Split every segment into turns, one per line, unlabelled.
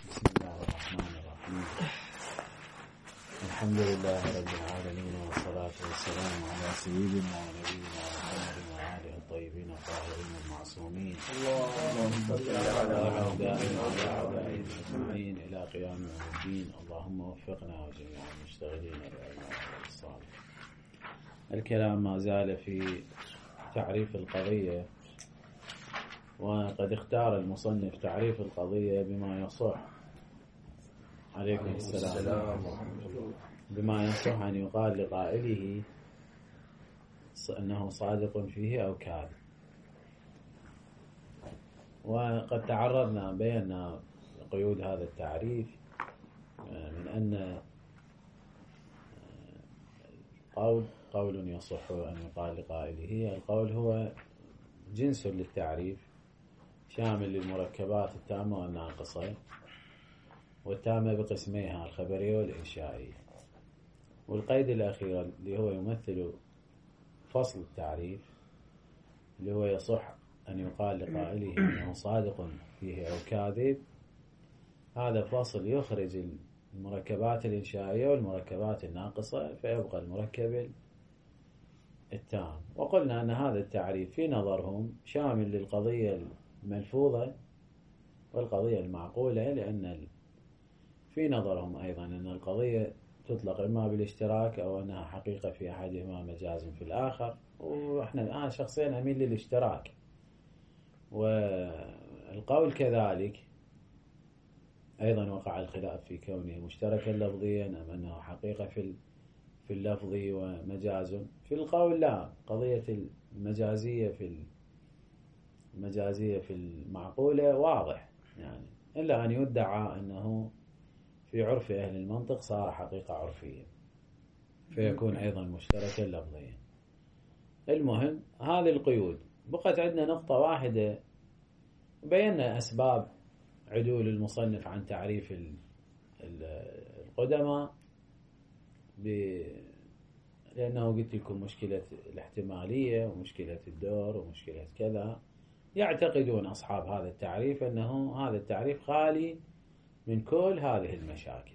بسم الله الرحمن الرحيم. الحمد لله رب العالمين، والصلاة والسلام على سيدنا ونبينا محمد وآله الطيبين الطاهرين المعصومين، اللهم صل على أعدائنا وعلى أعدائهم أجمعين إلى قيام يوم الدين. اللهم وفقنا وجميع المشتغلين بالعلم الصالح. الكلام ما زال في تعريف القضية، وقد اختار المصنف تعريف القضية بما يصح عليكم السلام بما يصح أن يقال لقائله أنه صادق فيه أو كاذب. وقد تعرضنا بينا قيود هذا التعريف، من أن قول يصح أن يقال لقائله. القول هو جنس للتعريف شامل للمركبات التامة والناقصة، والتامة بقسميها الخبرية والإنشائية. والقيد الأخير اللي هو يمثل فصل التعريف، اللي هو يصح أن يقال لقائله أنه صادق فيه أو كاذب. هذا فصل يخرج المركبات الإنشائية والمركبات الناقصة، فيبقى المركب التام. وقلنا أن هذا التعريف في نظرهم شامل للقضية الملفوظة والقضية المعقولة، لأن في نظرهم أيضا أن القضية تطلق إما بالاشتراك أو أنها حقيقة في أحدهما مجاز في الآخر. وإحنا الآن شخصيا أميل للاشتراك. والقول كذلك أيضا وقع الخلاف في كونه مشتركا لفظيا أم أنه حقيقة في اللفظ ومجاز في القول. لا، قضية المجازية في المعقولة واضح، يعني إلا أن يدعى أنه في عرف أهل المنطق صار حقيقة عرفية، فيكون أيضا مشتركا لفظيا. المهم هذه القيود. بقت عندنا نقطة واحدة، بينا أسباب عدول المصنف عن تعريف القدماء، لأنه قلت لكم مشكلة الاحتمالية ومشكلة الدور ومشكلة كذا. يعتقدون أصحاب هذا التعريف أنه هذا التعريف خالي من كل هذه المشاكل،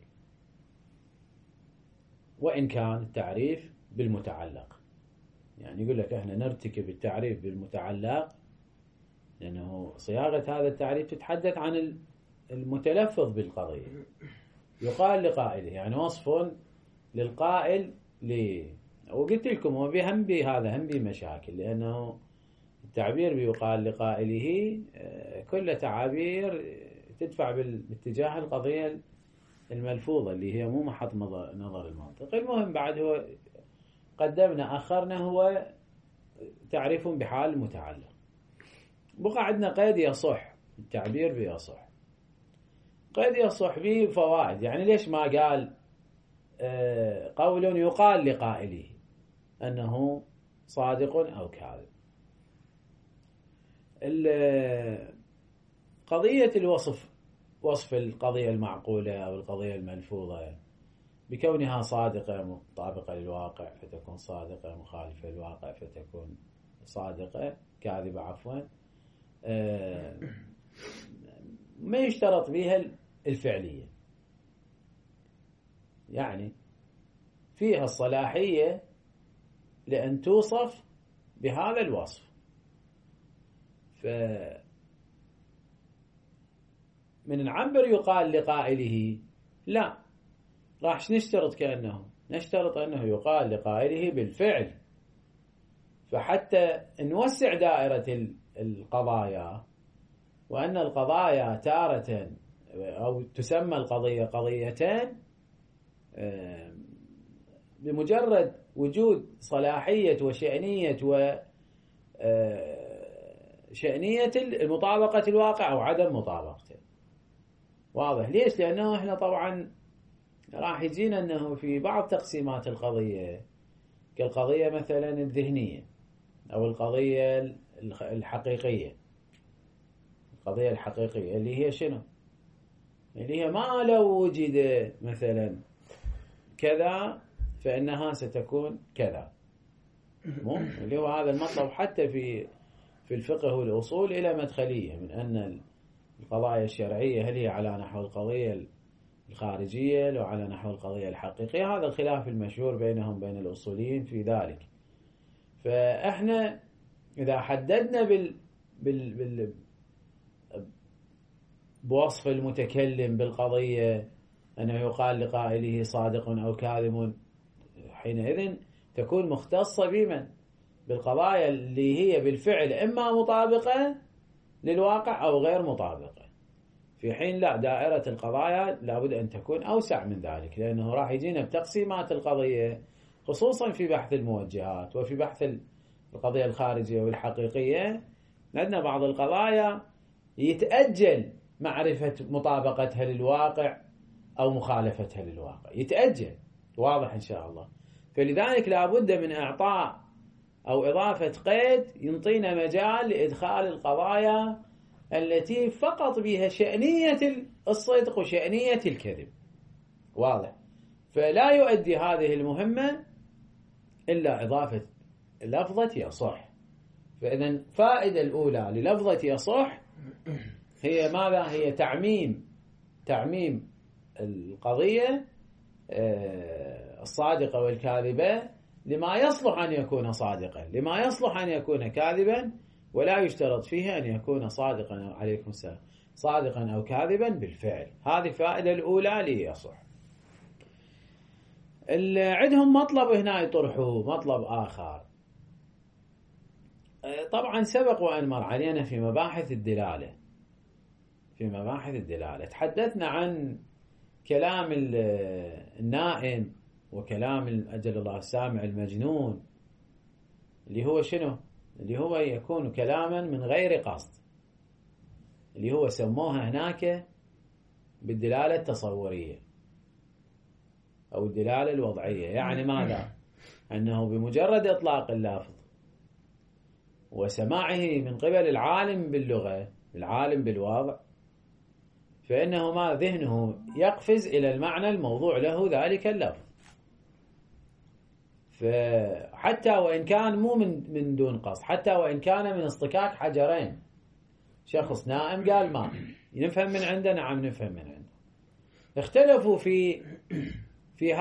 وإن كان التعريف بالمتعلق. يعني يقول لك احنا نرتكب التعريف بالمتعلق لأنه صياغة هذا التعريف تتحدث عن المتلفظ بالقضية. يقال لقائله، يعني وصف للقائل وقلت لكم هو هم بهذا هم بمشاكل، لأنه التعبير بيقال لقائله كل تعابير تدفع باتجاه القضية الملفوظة اللي هي مو محط نظر المنطق. المهم بعد هو قدمنا أخرنا هو تعريف بحال المتعلق. بقى عندنا قيد يصح، التعبير بيصح. قيد يصح به فوائد. يعني ليش ما قال قول يقال لقائله أنه صادق أو كاذب؟ قضية وصف القضية المعقولة أو القضية الملفوظة بكونها صادقة مطابقة للواقع فتكون صادقة، مخالفة للواقع فتكون صادقة، كاذبة عفوا. ما يشترط بها الفعلية، يعني فيها الصلاحية لأن توصف بهذا الوصف. من العنبر يقال لقائله لا، راح نشترط كأنه نشترط أنه يقال لقائله بالفعل. فحتى نوسع دائرة القضايا، وأن القضايا تارة أو تسمى القضية قضيتان بمجرد وجود صلاحية وشأنية شأنية المطابقة الواقع أو عدم مطابقته. واضح ليش؟ لأنه إحنا طبعا راح يجينا أنه في بعض تقسيمات القضية كالقضية مثلا الذهنية أو القضية الحقيقية. القضية الحقيقية اللي هي شنو؟ اللي هي ما لو وجد مثلا كذا فإنها ستكون كذا. اللي هو هذا المطلب حتى في الفقه والأصول إلى مدخلية، من أن القضايا الشرعية هل هي على نحو القضية الخارجية لو على نحو القضية الحقيقية. هذا الخلاف المشهور بينهم بين الأصوليين في ذلك. فإحنا إذا حددنا بوصف المتكلم بالقضية أنه يقال لقائله صادق أو كاذب، حينئذ تكون مختصة بمن؟ بالقضايا اللي هي بالفعل إما مطابقة للواقع أو غير مطابقة. في حين لا، دائرة القضايا لابد أن تكون أوسع من ذلك، لأنه راح يجينا بتقسيمات القضية خصوصا في بحث الموجهات وفي بحث القضية الخارجية والحقيقية. عندنا بعض القضايا يتأجل معرفة مطابقتها للواقع أو مخالفتها للواقع، يتأجل، واضح إن شاء الله. فلذلك لابد من إعطاء أو إضافة قيد ينطينا مجال لإدخال القضايا التي فقط بها شأنية الصدق وشأنية الكذب، واضح. فلا يؤدي هذه المهمة إلا إضافة لفظة يصح. فإذا الفائدة الأولى للفظة يصح هي ماذا؟ هي تعميم القضية الصادقة والكاذبة لما يصلح أن يكون صادقا، لما يصلح أن يكون كاذبا، ولا يشترط فيه أن يكون صادقا، عليكم السلام، صادقا أو كاذبا بالفعل. هذه الفائدة الأولى ليصح. عندهم مطلب هنا يطرحوه، مطلب آخر. طبعا سبق وأن مر علينا في مباحث الدلالة. في مباحث الدلالة تحدثنا عن كلام النائم وكلام أجل الله السامع المجنون، اللي هو شنو؟ اللي هو يكون كلاما من غير قصد، اللي هو سموها هناك بالدلالة التصورية أو الدلالة الوضعية. يعني ماذا؟ أنه بمجرد إطلاق اللفظ وسماعه من قبل العالم باللغة، العالم بالوضع، فإنه ما ذهنه يقفز إلى المعنى الموضوع له ذلك اللفظ. فحتى وإن كان مو من دون قصد، حتى وإن كان من اصطكاك حجرين، شخص نائم قال ما نفهم من عنده، نعم نفهم من عنده. اختلفوا في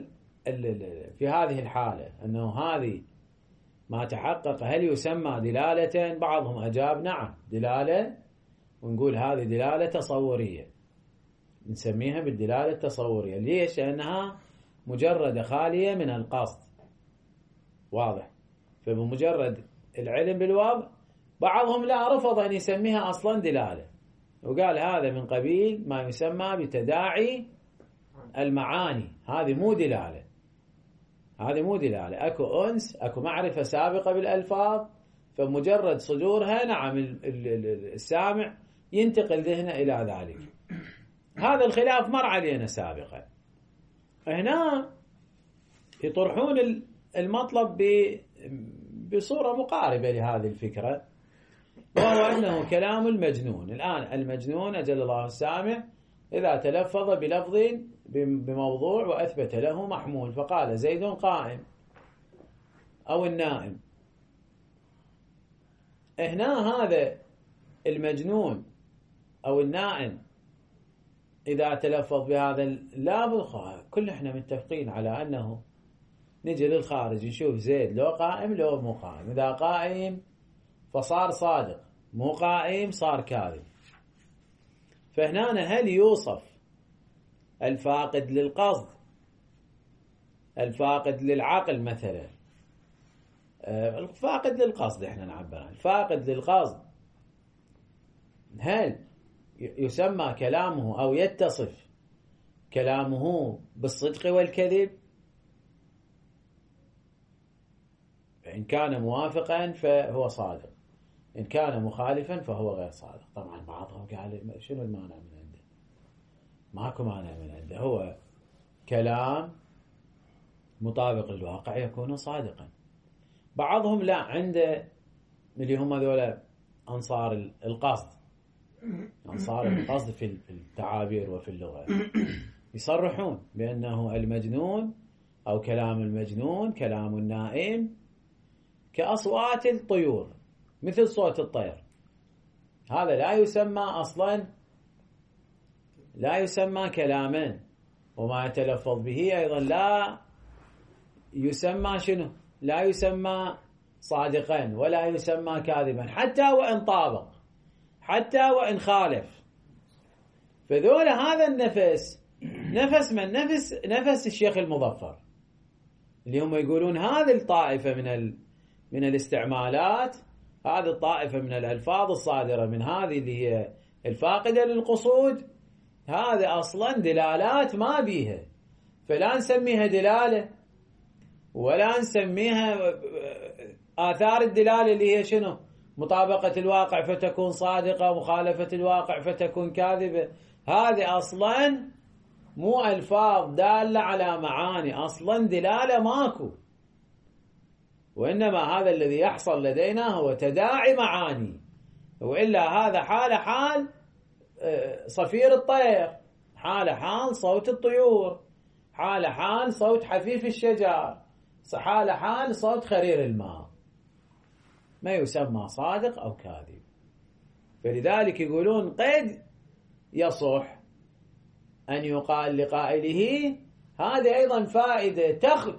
هذه الحالة، أنه هذه ما تحقق هل يسمى دلالة؟ بعضهم أجاب نعم دلالة، ونقول هذه دلالة تصورية، نسميها بالدلالة التصورية. ليش؟ لأنها مجرد خالية من القصد، واضح. فبمجرد العلم بالوضع، بعضهم لا رفض أن يسميها أصلا دلالة، وقال هذا من قبيل ما يسمى بتداعي المعاني، هذه مو دلالة، هذه مو دلالة. أكو أنس، أكو معرفة سابقة بالألفاظ، فمجرد صدورها نعم السامع ينتقل ذهنه إلى ذلك. هذا الخلاف مر علينا سابقا. هنا يطرحون المطلب بصورة مقاربة لهذه الفكرة، وهو أنه كلام المجنون. الآن المجنون أجل الله السامع إذا تلفظ بلفظ بموضوع وأثبت له محمول، فقال زيد قائم أو النائم، هنا هذا المجنون أو النائم إذا تلفظ بهذا اللفظ، كل احنا متفقين على أنه نجي للخارج نشوف زيد لو قائم لو مو قائم. إذا قائم فصار صادق، مو قائم صار كاذب. فهنا هل يوصف الفاقد للقصد، الفاقد للعقل مثلا، الفاقد للقصد احنا نعبر عنه، الفاقد للقصد، هل يسمى كلامه أو يتصف كلامه بالصدق والكذب؟ فإن كان موافقا فهو صادق، إن كان مخالفا فهو غير صادق. طبعا بعضهم قال شنو المانع من عنده؟ ماكو مانع من عنده، هو كلام مطابق للواقع يكون صادقا. بعضهم لا، عنده اللي هم ذولا أنصار القصد، أنصار القصد في التعابير وفي اللغة، يصرحون بأنه المجنون أو كلام المجنون كلام النائم كأصوات الطيور، مثل صوت الطير، هذا لا يسمى أصلا، لا يسمى كلاما، وما يتلفظ به أيضا لا يسمى شنو؟ لا يسمى صادقا ولا يسمى كاذبا، حتى وإن طابق، حتى وإن خالف. فذول هذا النفس نفس من؟ نفس الشيخ المظفر، اللي هم يقولون هذه الطائفة من الاستعمالات، هذه الطائفة من الألفاظ الصادرة من هذه اللي هي الفاقدة للقصود، هذه أصلا دلالات ما بيها، فلا نسميها دلالة ولا نسميها آثار الدلالة اللي هي شنو؟ مطابقة الواقع فتكون صادقة، مخالفة الواقع فتكون كاذبة. هذه أصلا مو ألفاظ دالة على معاني، أصلا دلالة ماكو، وإنما هذا الذي يحصل لدينا هو تداعي معاني، وإلا هذا حال صفير الطير، حال صوت الطيور، حال صوت حفيف الشجر، حال صوت خرير الماء، ما يسمى صادق أو كاذب. فلذلك يقولون قد يصح أن يقال لقائله، هذه أيضا فائدة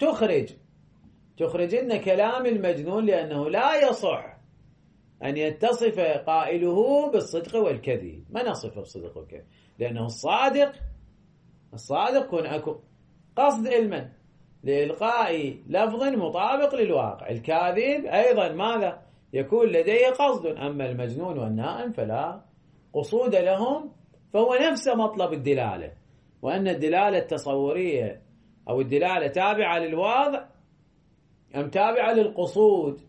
تخرج إن كلام المجنون، لأنه لا يصح أن يتصف قائله بالصدق والكذب، ما نصف بالصدق والكذب، لأنه الصادق كن أكو قصد علما لإلقاء لفظ مطابق للواقع، الكاذب أيضا ماذا؟ يكون لديه قصد، أما المجنون والنائم فلا قصود لهم، فهو نفس مطلب الدلالة، وأن الدلالة التصورية أو الدلالة تابعة للواضع أم تابعة للقصود.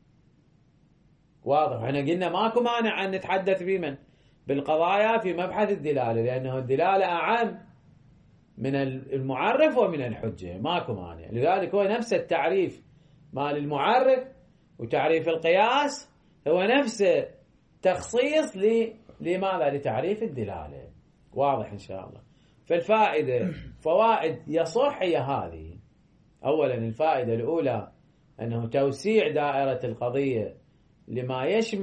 واضح؟ احنا قلنا ماكو مانع أن نتحدث بمن بالقضايا في مبحث الدلالة، لأنه الدلالة أعم من المعرف ومن الحجة، ماكو مانع. لذلك هو نفس التعريف مال المعرف وتعريف القياس، هو نفس تخصيص لماذا؟ لتعريف الدلالة. واضح إن شاء الله. فالفائدة فوائد يصح هي هذه. أولا الفائدة الأولى أنه توسيع دائرة القضية لما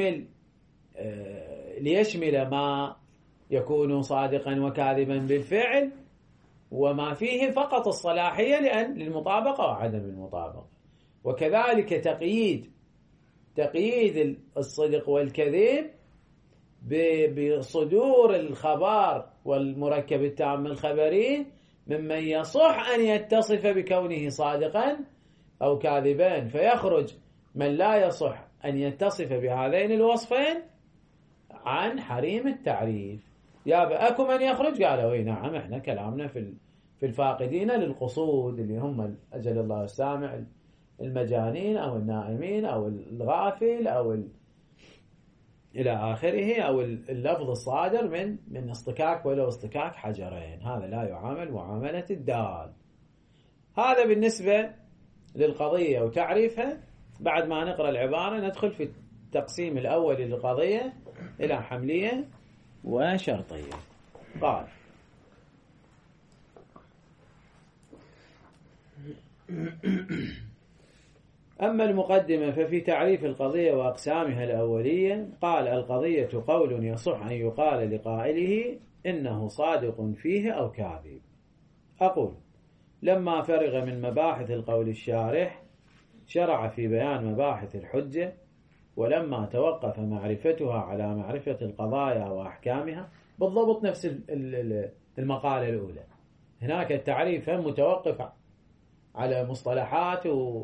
ليشمل ما يكون صادقا وكاذبا بالفعل، وما فيه فقط الصلاحية للمطابقة وعدم المطابقة، وكذلك تقييد الصدق والكذب بصدور الخبر والمركب التام الخبري ممن يصح أن يتصف بكونه صادقا أو كاذبا، فيخرج من لا يصح أن يتصف بهذين الوصفين عن حريم التعريف. يا أكو من يخرج؟ قالوا اي نعم، احنا كلامنا في الفاقدين للقصود، اللي هم أجل الله السامع المجانين أو النائمين أو الغافل أو إلى آخره، أو اللفظ الصادر من اصطكاك ولو اصطكاك حجرين، هذا لا يعامل معاملة الدال. هذا بالنسبة للقضية وتعريفها. بعد ما نقرأ العبارة ندخل في التقسيم الأول للقضية إلى حملية وشرطية. قال: أما المقدمة ففي تعريف القضية وأقسامها الأولية، قال: القضية قول يصح أن يقال لقائله إنه صادق فيه أو كاذب. أقول: لما فرغ من مباحث القول الشارح شرع في بيان مباحث الحجة، ولما توقف معرفتها على معرفة القضايا وأحكامها، بالضبط نفس المقالة الأولى، هناك التعريف هم متوقف على مصطلحات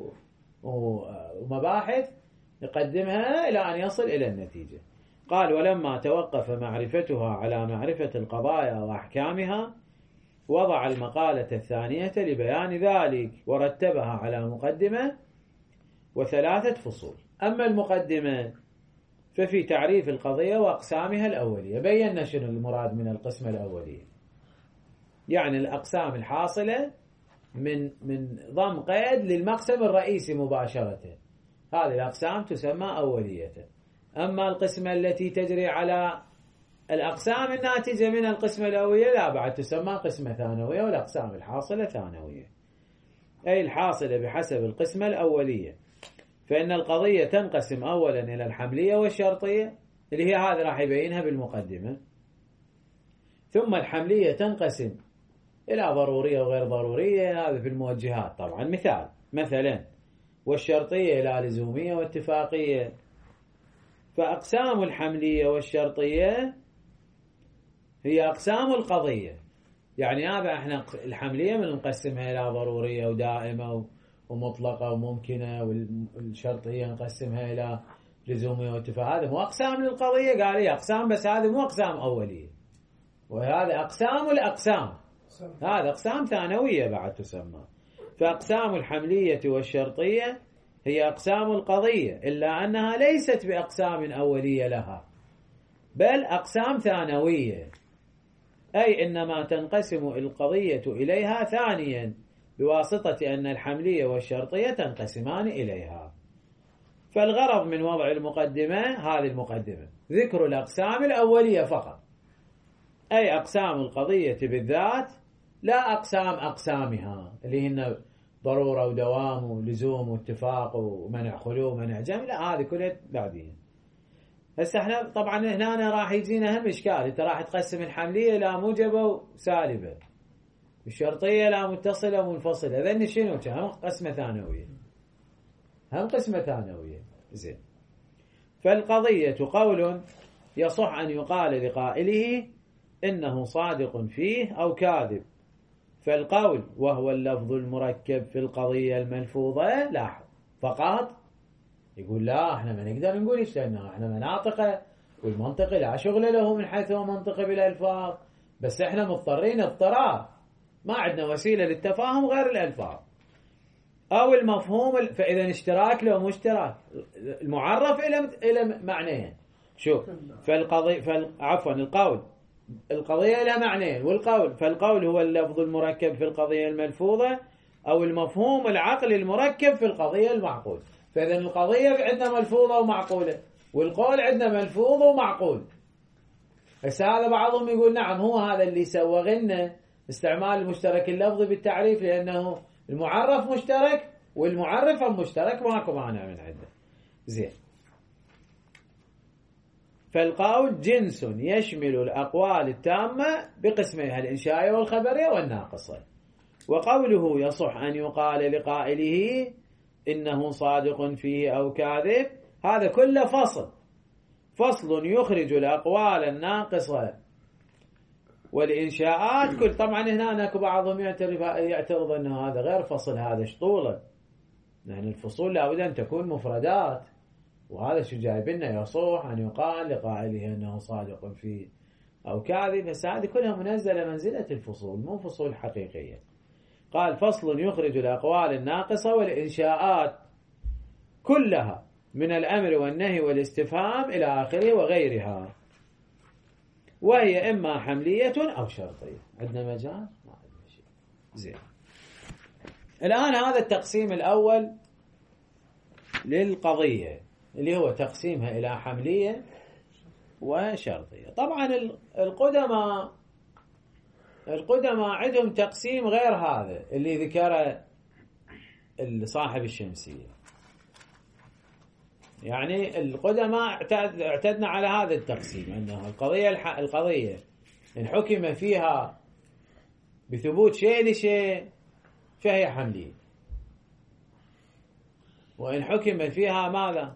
ومباحث يقدمها إلى أن يصل إلى النتيجة. قال: ولما توقف معرفتها على معرفة القضايا وأحكامها وضع المقالة الثانية لبيان ذلك، ورتبها على مقدمة وثلاثة فصول. أما المقدمة ففي تعريف القضية وأقسامها الأولية، بينا شنو المراد من القسمة الأولية، يعني الأقسام الحاصلة من ضم قيد للمقسم الرئيسي مباشرة، هذه الأقسام تسمى أولية. أما القسمة التي تجري على الأقسام الناتجة من القسمة الأولية لا، بعد تسمى قسمة ثانوية، والأقسام الحاصلة ثانوية، أي الحاصلة بحسب القسمة الأولية. فإن القضية تنقسم أولا إلى الحملية والشرطية، اللي هي هذه راح يبينها بالمقدمة. ثم الحملية تنقسم إلى ضرورية وغير ضرورية، هذا في الموجهات طبعا. مثلا والشرطية إلى لزومية واتفاقية. فأقسام الحملية والشرطية هي أقسام القضية. يعني هذا احنا الحملية من نقسمها إلى ضرورية ودائمة ومطلقة وممكنة، والشرطية نقسمها إلى لزومية واتفاقية. هذا مو أقسام للقضية، قال لي أقسام، بس هذه مو أقسام أولية، وهذا أقسام الأقسام، هذا أقسام ثانوية بعد تسمى. فأقسام الحملية والشرطية هي أقسام القضية، إلا أنها ليست بأقسام أولية لها، بل أقسام ثانوية، أي إنما تنقسم القضية إليها ثانيا بواسطة أن الحملية والشرطية تنقسمان إليها. فالغرض من وضع المقدمة، هذه المقدمة، ذكر الأقسام الأولية فقط، أي أقسام القضية بالذات، لا أقسامها اللي هن ضرورة ودوام ولزوم واتفاق ومنع خلو ومنع جمع، لا هذه كلها بعدين. هسه احنا طبعا هنا راح يجينا هم إشكال. انت راح تقسم الحملية إلى موجبة وسالبة، الشرطية إلى متصلة ومنفصلة، هذين شنو؟ هم قسمة ثانوية، هم قسمة ثانوية. زين. فالقضية قول يصح أن يقال لقائله إنه صادق فيه أو كاذب. فالقول وهو اللفظ المركب في القضية الملفوظة، لاحظ فقط. يقول لا احنا ما نقدر نقول ايش، لأنه احنا مناطق، والمنطق لا شغل له من حيث هو منطق بالألفاظ، بس احنا مضطرين اضطرار، ما عندنا وسيلة للتفاهم غير الألفاظ أو المفهوم. فإذا اشتراك له مشترك، المعرف إلى معنيين. شوف، القضية لها معنيين، فالقول هو اللفظ المركب في القضية الملفوظة أو المفهوم العقلي المركب في القضية المعقول. فإذا القضية عندنا ملفوظة ومعقولة، والقول عندنا ملفوظ ومعقول. بس هذا بعضهم يقول نعم، هو هذا اللي سوغ لنا استعمال المشترك اللفظي بالتعريف، لأنه المعرف مشترك والمعرف مشترك، ماكو مانع من عنده. زين. فالقول جنس يشمل الأقوال التامة بقسميها، الإنشائية والخبرية والناقصة. وقوله يصح أن يقال لقائله إنه صادق فيه أو كاذب، هذا كله فصل يخرج الأقوال الناقصة والإنشاءات كل. طبعا هنا بعضهم يعترض أنه هذا غير فصل، هذا شطولة، يعني الفصول لابد أن تكون مفردات، وهذا شو جايب لنا يصح أن يقال لقائله أنه صادق فيه أو كاذب. بس هذه كلها منزلة منزلة الفصول، مو فصول حقيقية. قال فصل يخرج الأقوال الناقصة والإنشاءات كلها من الأمر والنهي والاستفهام إلى آخره وغيرها، وهي إما حملية أو شرطية. عندنا مجال؟ ما عندنا شيء. زين. الآن هذا التقسيم الأول للقضية، اللي هو تقسيمها إلى حملية وشرطية. طبعا القدماء عندهم تقسيم غير هذا اللي ذكره صاحب الشمسية. يعني القدماء اعتدنا على هذا التقسيم، أنه القضية إن حكم فيها بثبوت شيء لشيء فهي حملية، وإن حكم فيها ماذا؟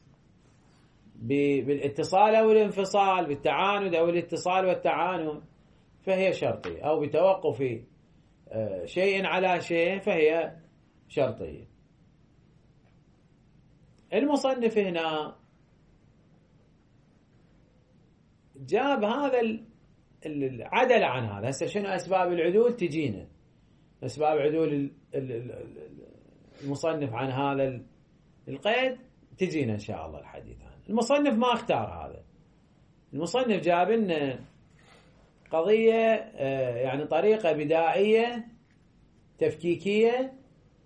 بالاتصال أو الانفصال، بالتعاند أو الاتصال والتعاند، فهي شرطية، أو بتوقف شيء على شيء فهي شرطية. المصنف هنا جاب هذا العدل عن هذا. هسه شنو أسباب العدول؟ تجينا أسباب عدول المصنف عن هذا القيد، تجينا إن شاء الله الحديث عنه. المصنف ما اختار هذا، المصنف جاب لنا قضية يعني طريقة بدائية تفكيكية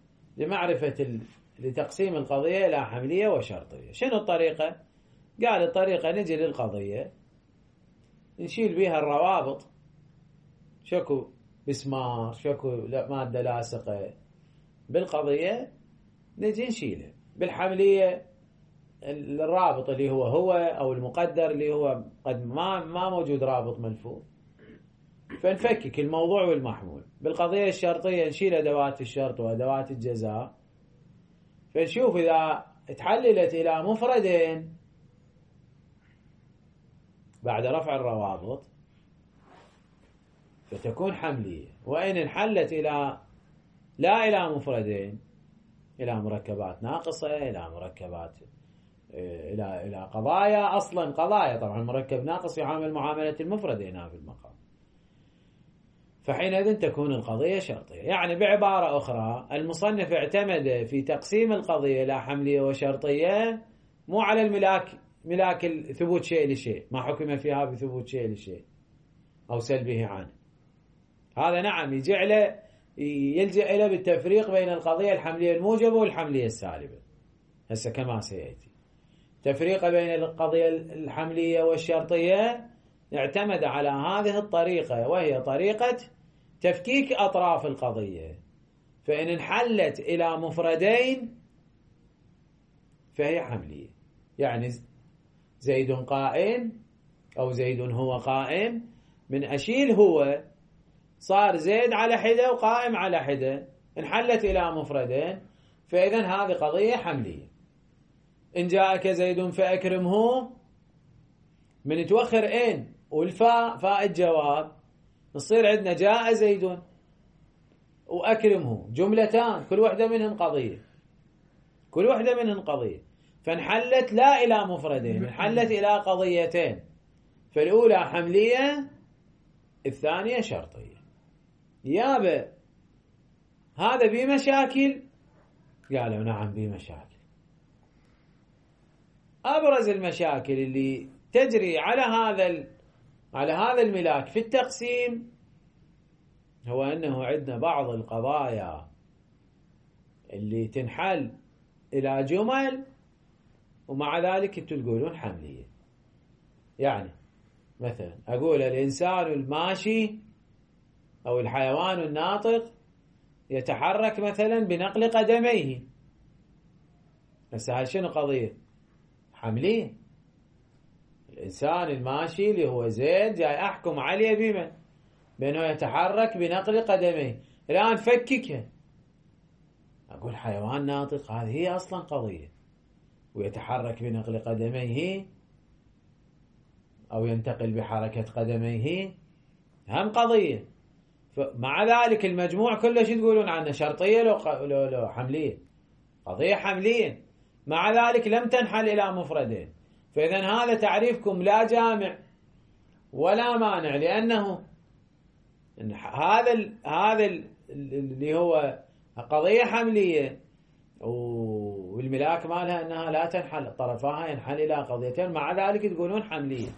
لتقسيم القضية إلى حملية وشرطية. شنو الطريقة؟ قال الطريقة نجي للقضية نشيل بها الروابط، شكو بسمار، شكو مادة لاصقة بالقضية، نجي نشيلها. بالحملية الرابط اللي هو أو المقدر اللي هو قد ما موجود رابط ملفوف، فنفكك الموضوع والمحمول. بالقضية الشرطية نشيل أدوات الشرط وأدوات الجزاء، فنشوف إذا تحللت إلى مفردين بعد رفع الروابط فتكون حملية، وإن انحلت لا إلى مفردين، إلى مركبات ناقصة، إلى مركبات إلى قضايا، أصلا قضايا، طبعا مركب ناقص يعامل معاملة المفرد هنا في المقام، فحينئذ تكون القضية شرطية. يعني بعبارة أخرى المصنف اعتمد في تقسيم القضية إلى حملية وشرطية مو على ملاك ثبوت شيء لشيء، ما حكم فيها بثبوت شيء لشيء أو سلبه عنه. هذا نعم يلجأ إلى بالتفريق بين القضية الحملية الموجبة والحملية السالبة، هسه كما سيأتي. تفريق بين القضية الحملية والشرطية اعتمد على هذه الطريقة، وهي طريقة تفكيك أطراف القضية، فإن انحلت إلى مفردين فهي حملية. يعني زيد قائم أو زيد هو قائم، من أشيل هو صار زيد على حدة وقائم على حدة، انحلت إلى مفردين، فإذن هذه قضية حملية. إن جاءك زيد فأكرمه، من توخر إن والفاء الجواب، نصير عندنا جاء زيد وأكرمه، جملتان كل واحدة منهن قضية، فانحلت لا إلى مفردين، انحلت إلى قضيتين، فالأولى حملية الثانية شرطية. يابا هذا بمشاكل؟ قالوا نعم بمشاكل. أبرز المشاكل اللي تجري على هذا الملاك في التقسيم هو أنه عندنا بعض القضايا اللي تنحل إلى جمل ومع ذلك تقولون حملية. يعني مثلا أقول الإنسان الماشي أو الحيوان الناطق يتحرك مثلا بنقل قدميه، بس هاي شنو قضية؟ حملية. الإنسان الماشي اللي هو زيد جاي أحكم عليه بمن؟ بأنه يتحرك بنقل قدميه. الآن فككها، أقول حيوان ناطق، هذه هي أصلا قضية، ويتحرك بنقل قدميه أو ينتقل بحركة قدميه هم قضية. مع ذلك المجموع كله شو تقولون عنه؟ شرطية لو حملية؟ قضية حملية، مع ذلك لم تنحل إلى مفردين. فإذا هذا تعريفكم لا جامع ولا مانع، لأنه هذا اللي هو قضية حملية والملاك مالها أنها لا تنحل، طرفاها ينحل إلى قضيتين، مع ذلك تقولون حملية.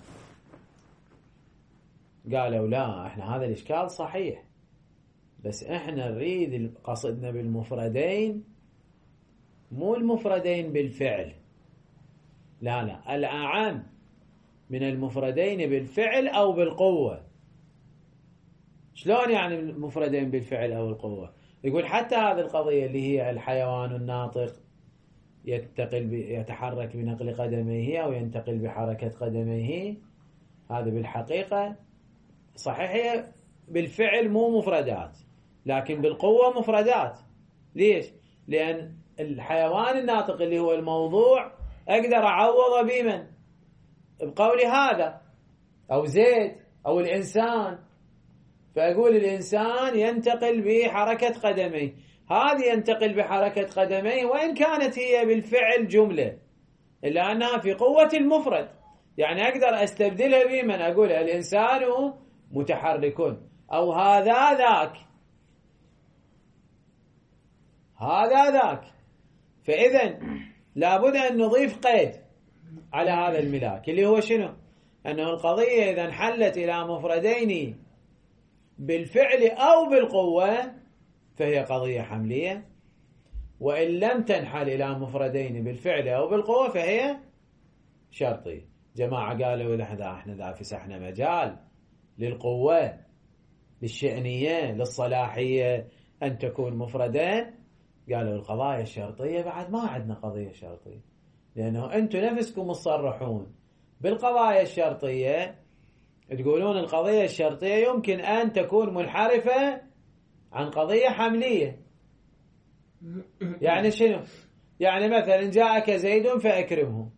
قالوا لا، احنا هذا الإشكال صحيح، بس احنا نريد قصدنا بالمفردين مو المفردين بالفعل، لا الأعم من المفردين بالفعل أو بالقوة. شلون يعني المفردين بالفعل أو القوة؟ يقول حتى هذه القضية اللي هي الحيوان الناطق يتحرك بنقل قدميه أو ينتقل بحركة قدميه، هذا بالحقيقة صحيح هي بالفعل مو مفردات، لكن بالقوة مفردات. ليش؟ لأن الحيوان الناطق اللي هو الموضوع أقدر أعوضه بمن؟ بقولي هذا أو زيد أو الإنسان، فأقول الإنسان ينتقل بحركة قدميه، هذه ينتقل بحركة قدميه وإن كانت هي بالفعل جملة إلا أنها في قوة المفرد، يعني أقدر أستبدلها بمن؟ أقول الإنسان متحرك أو هذا ذاك. فإذا لابد أن نضيف قيد على هذا الملاك اللي هو شنو؟ أنه القضية إذا انحلت إلى مفردين بالفعل أو بالقوة فهي قضية حملية، وإن لم تنحل إلى مفردين بالفعل أو بالقوة فهي شرطية. جماعة قالوا احنا فسحنا مجال للقوة، للشأنية، للصلاحية أن تكون مفردين. قالوا القضايا الشرطية بعد ما عندنا قضية شرطية، لأنه أنتم نفسكم مصرحون بالقضايا الشرطية، تقولون القضية الشرطية يمكن أن تكون منحرفة عن قضية حملية. يعني شنو؟ يعني مثلا جاءك زيد فأكرمه،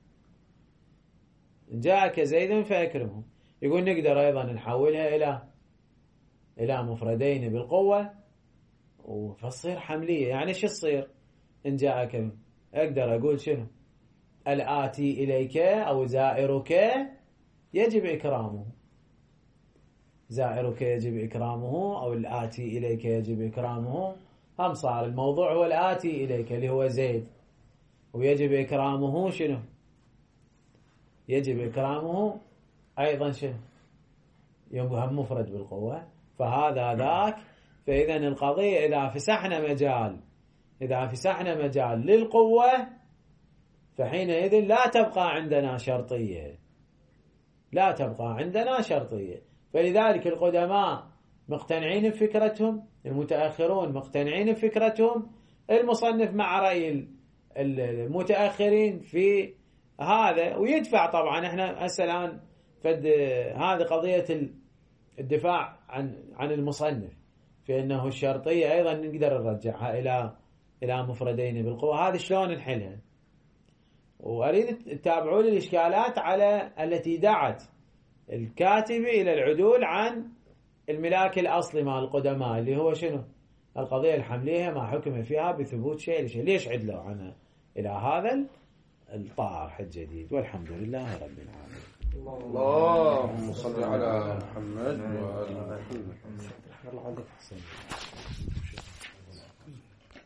جاءك زيد فأكرمه، يقول نقدر أيضا نحولها إلى مفردين بالقوة فتصير حملية. يعني شو تصير؟ إن جاءك أقدر أقول شنو؟ الآتي إليك أو زائرك يجب إكرامه، زائرك يجب إكرامه أو الآتي إليك يجب إكرامه. هم صار الموضوع هو الآتي إليك اللي هو زيد، ويجب إكرامه شنو؟ يجب إكرامه أيضا شنو؟ هم مفرد بالقوة، فهذا ذاك. فإذا القضية إذا فسحنا مجال للقوة فحينئذ لا تبقى عندنا شرطية. فلذلك القدماء مقتنعين بفكرتهم، المتأخرون مقتنعين بفكرتهم، المصنف مع رأي المتأخرين في هذا. ويدفع طبعا احنا هسه الآن هذه قضية الدفاع عن المصنف في أنه الشرطية أيضا نقدر نرجعها إلى مفردين بالقوة. هذه شلون نحلها؟ وأريد تتابعوا لي الإشكالات على التي دعت الكاتب إلى العدول عن الملاك الأصلي مع القدماء، اللي هو شنو؟ القضية الحملية ما حكم فيها بثبوت شيء لشيء. ليش عدلوا عنها إلى هذا الطرح الجديد؟ والحمد لله رب العالمين.
اللهم صل على محمد وعلى محمد.